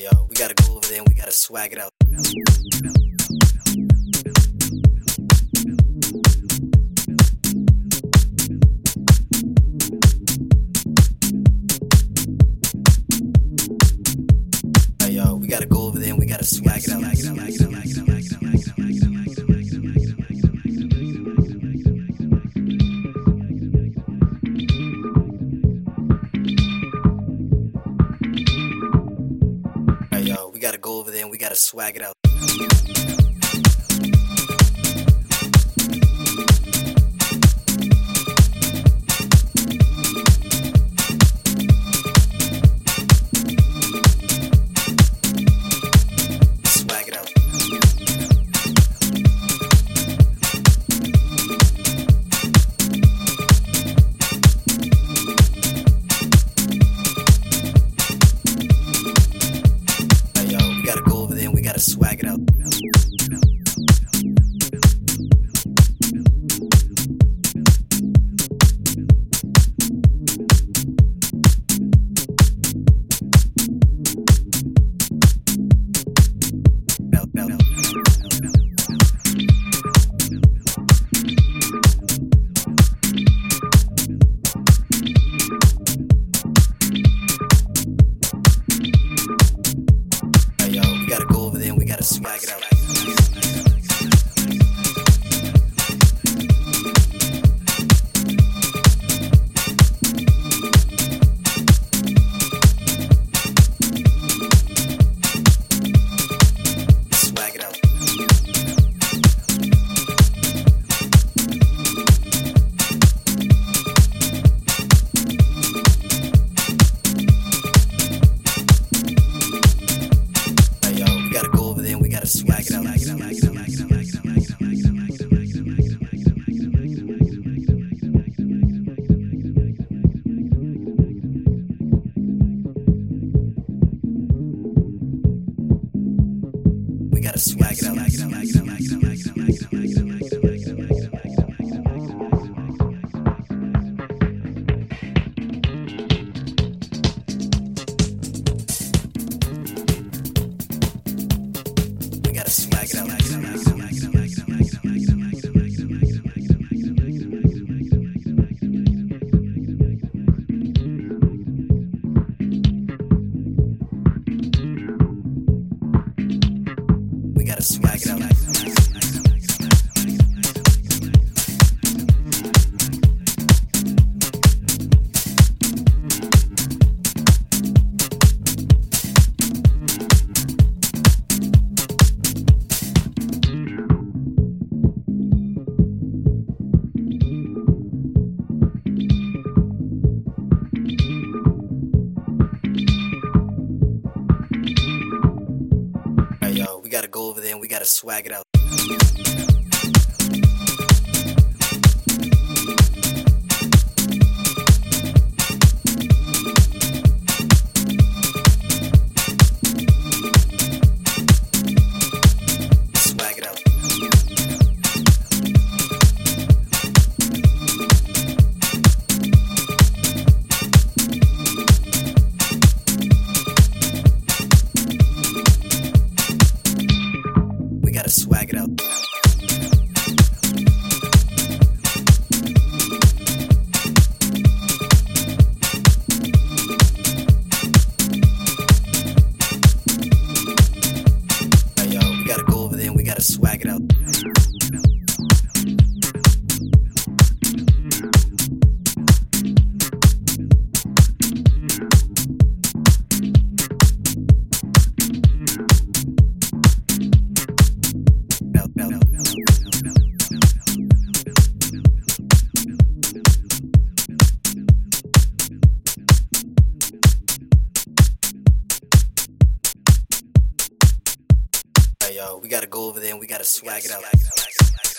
Yo, we gotta go over there and we gotta swag it out. Yo, we gotta go over there and we gotta swag it out. Yo, we gotta go over there and we gotta swag it out. Swag it out. Yo, we gotta go over there and we gotta swag it out. Yo, we gotta go over there and we gotta swag it out. Swag it out. Yo, we gotta go over there and we gotta swag it out. We gotta swag it out. We gotta swag it out. We gotta swag it out. Yo, we gotta go over there and we gotta swag it out. Swag it out. We gotta swag it out. Yo, we gotta go over there and we gotta swag it out. Yo, we gotta go over there and we gotta swag it out.